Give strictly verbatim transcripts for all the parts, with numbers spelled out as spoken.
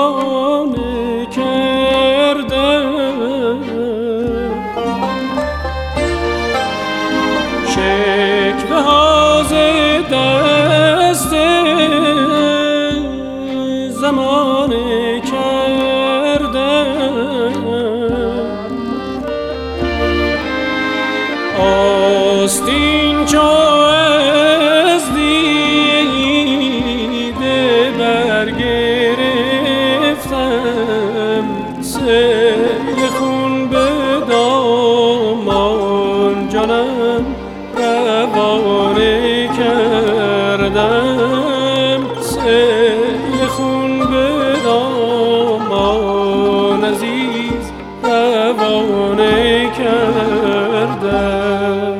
بهانه کردم، شکوه ها ز دست زمانه کردم، آستین چو از دیده برگرفتم، سیل خون به دامان جانم روانه کردم، سیل خون به دامان عزیز روانه کردم.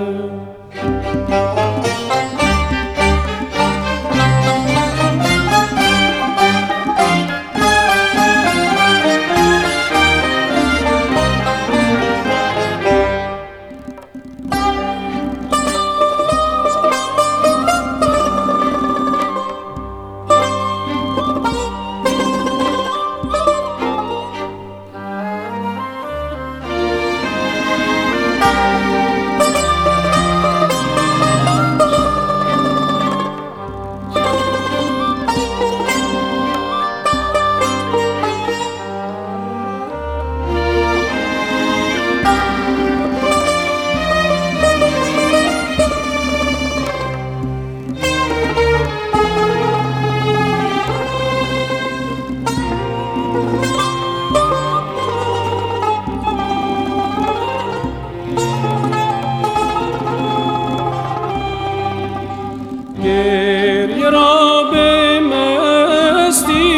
گریه را به مستی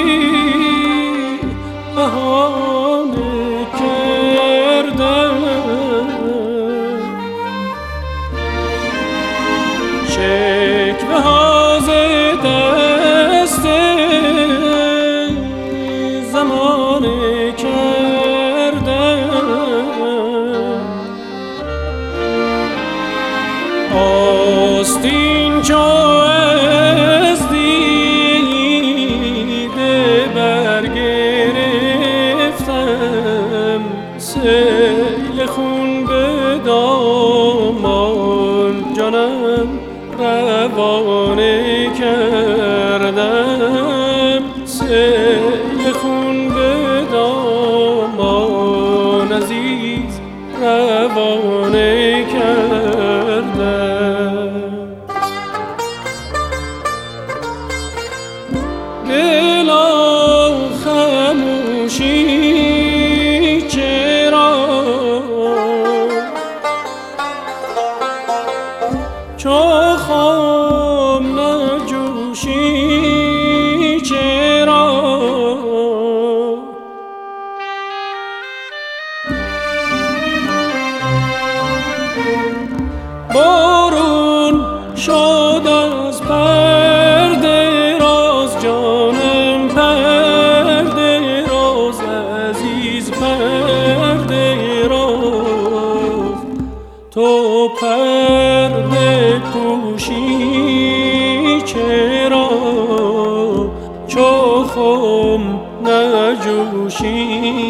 بهانه کردم، شکوه ها ز دست زمانه کردم، آستین چو از دیده برگرفتم، سیل خون به دامان جانم روانه کردم، سیل خون به دامان عزیز روانه کردم. دلا خموشی چرا، چو خم نجوشی چرا، بارون شد از پرده راز، جانم پرده راز، عزیز پرده راز، تو پرده پوشی چرا، چو خم نجوشی